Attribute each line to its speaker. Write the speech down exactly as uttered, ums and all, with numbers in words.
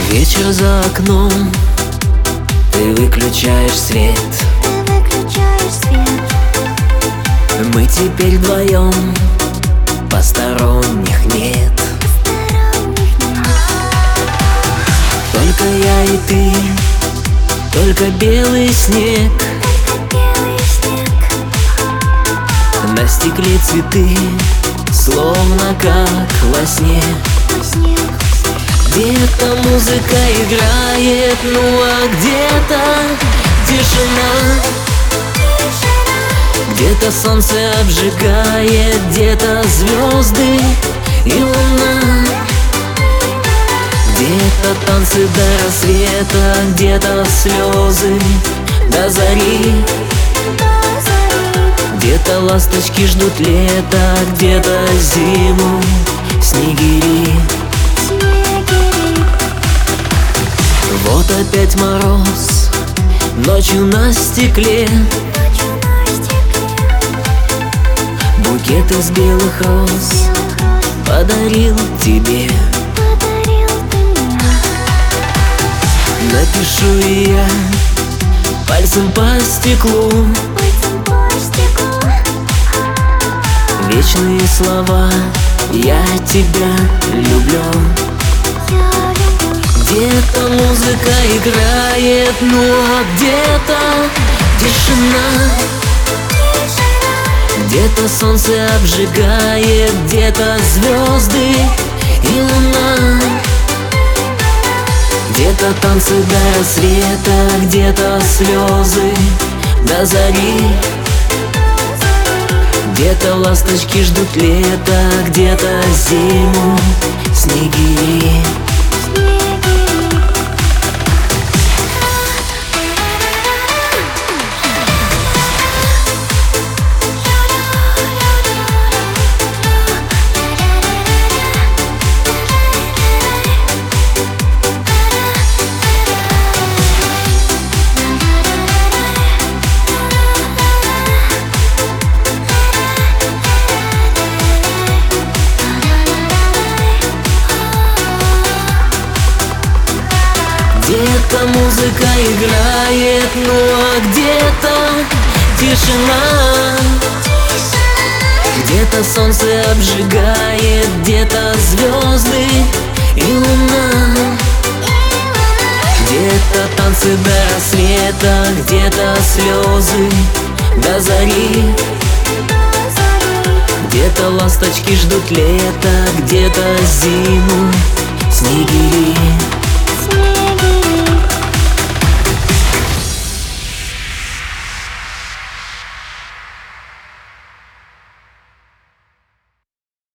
Speaker 1: Вечер за окном, ты выключаешь свет.
Speaker 2: Ты выключаешь свет.
Speaker 1: Мы теперь вдвоем, посторонних нет.
Speaker 2: Посторонних нет.
Speaker 1: Только я и ты, только белый снег.
Speaker 2: Только белый снег.
Speaker 1: На стекле цветы, словно как во сне.
Speaker 2: Во сне.
Speaker 1: Где-то музыка играет, ну а где-то тишина. Где-то солнце обжигает, где-то звезды и луна. Где-то танцы до рассвета, где-то слезы до зари. Где-то ласточки ждут лета, где-то зиму снегири. Вот опять мороз, ночью на стекле.
Speaker 2: Ночью на стекле.
Speaker 1: Букет из белых роз подарил тебе.
Speaker 2: Подарил ты мне.
Speaker 1: Напишу и я пальцем по стеклу
Speaker 2: Пальцем по стеклу.
Speaker 1: вечные слова: я тебя люблю.
Speaker 2: Я люблю.
Speaker 1: Где-то музыка играет, ну а где-то тишина. Где-то солнце обжигает, где-то звезды и луна. Где-то танцы до рассвета, где-то слезы до зари. Где-то ласточки ждут лета, где-то зиму снегири. Где-то музыка играет, ну а где-то тишина. Где-то солнце обжигает, где-то звезды и луна. Где-то танцы до рассвета, где-то слезы до зари. Где-то ласточки ждут лета, где-то зиму снегири.